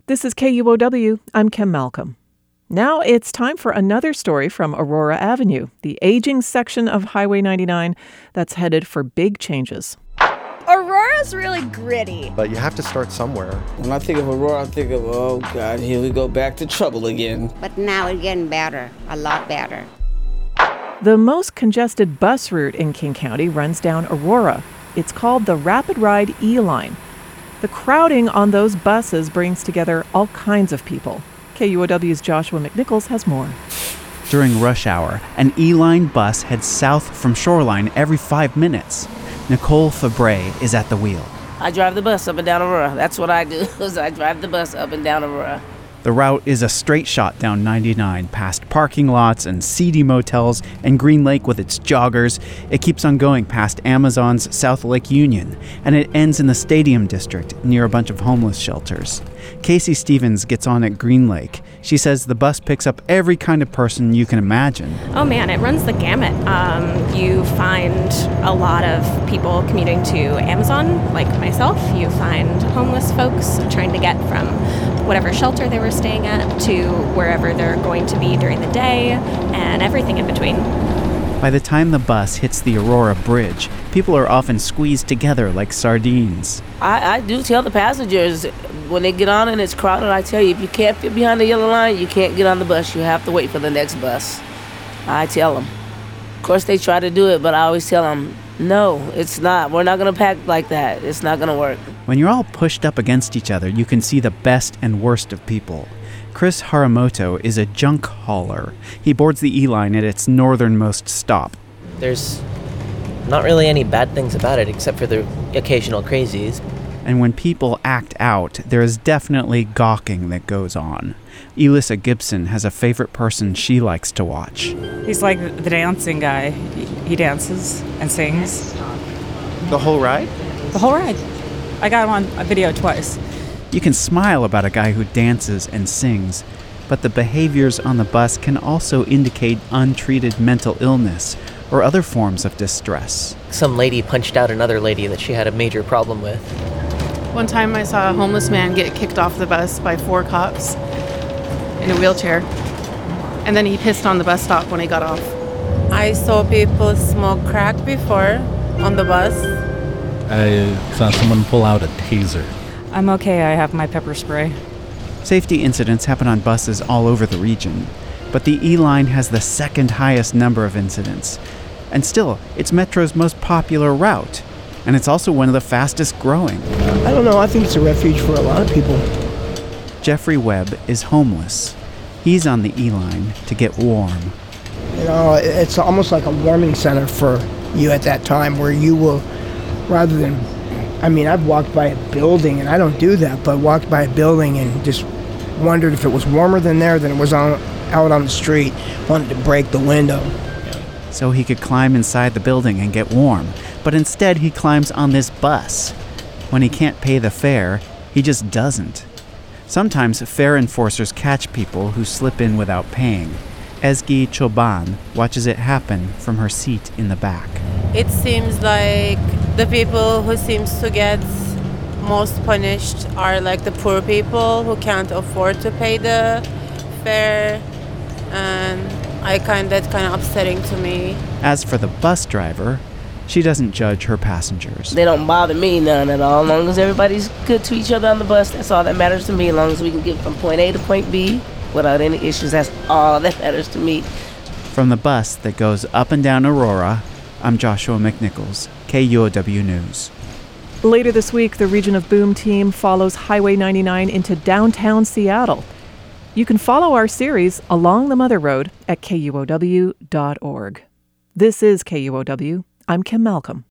This is KUOW. I'm Kim Malcolm. Now it's time for another story from Aurora Avenue, the aging section of Highway 99 that's headed for big changes. Aurora's really gritty. But you have to start somewhere. When I think of Aurora, I think of, oh God, here we go back to trouble again. But now it's getting better, a lot better. The most congested bus route in King County runs down Aurora. It's called the Rapid Ride E-Line. The crowding on those buses brings together all kinds of people. KUOW's Joshua McNichols has more. During rush hour, an E-Line bus heads south from Shoreline every 5 minutes. Nicole Fabre is at the wheel. I drive the bus up and down Aurora. That's what I do, is I drive the bus up and down Aurora. The route is a straight shot down 99, past parking lots and seedy motels and Green Lake with its joggers. It keeps on going past Amazon's South Lake Union, and it ends in the Stadium District near a bunch of homeless shelters. Casey Stevens gets on at Green Lake. She says the bus picks up every kind of person you can imagine. Oh man, it runs the gamut. You find a lot of people commuting to Amazon, like myself. You find homeless folks trying to get from whatever shelter they were staying at to wherever they're going to be during the day, and everything in between. By the time the bus hits the Aurora Bridge, people are often squeezed together like sardines. I do tell the passengers, when they get on and it's crowded, I tell you, if you can't fit behind the yellow line, you can't get on the bus. You have to wait for the next bus. I tell them. Of course, they try to do it, but I always tell them, no, it's not. We're not going to pack like that. It's not going to work. When you're all pushed up against each other, you can see the best and worst of people. Chris Haramoto is a junk hauler. He boards the E-Line at its northernmost stop. There's not really any bad things about it except for the occasional crazies. And when people act out, there is definitely gawking that goes on. Elissa Gibson has a favorite person she likes to watch. He's like the dancing guy. He dances and sings. The whole ride? The whole ride. I got him on a video twice. You can smile about a guy who dances and sings, but the behaviors on the bus can also indicate untreated mental illness or other forms of distress. Some lady punched out another lady that she had a major problem with. One time I saw a homeless man get kicked off the bus by 4 cops in a wheelchair, and then he pissed on the bus stop when he got off. I saw people smoke crack before on the bus. I saw someone pull out a taser. I'm okay, I have my pepper spray. Safety incidents happen on buses all over the region, but the E-Line has the second highest number of incidents. And still, it's Metro's most popular route, and it's also one of the fastest growing. I don't know, I think it's a refuge for a lot of people. Jeffrey Webb is homeless. He's on the E-Line to get warm. You know, it's almost like a warming center for you at that time, where you will, rather than, I mean, I've walked by a building, and I don't do that, but walked by a building and just wondered if it was warmer than there than it was out on the street. Wanted to break the window. So he could climb inside the building and get warm, but instead he climbs on this bus. When he can't pay the fare, he just doesn't. Sometimes fare enforcers catch people who slip in without paying. Ezgi Choban watches it happen from her seat in the back. It seems like the people who seems to get most punished are like the poor people who can't afford to pay the fare, and that's kind of upsetting to me. As for the bus driver, she doesn't judge her passengers. They don't bother me none at all. As long as everybody's good to each other on the bus, that's all that matters to me. As long as we can get from point A to point B without any issues, that's all that matters to me. From the bus that goes up and down Aurora, I'm Joshua McNichols, KUOW News. Later this week, the Region of Boom team follows Highway 99 into downtown Seattle. You can follow our series Along the Mother Road at KUOW.org. This is KUOW. I'm Kim Malcolm.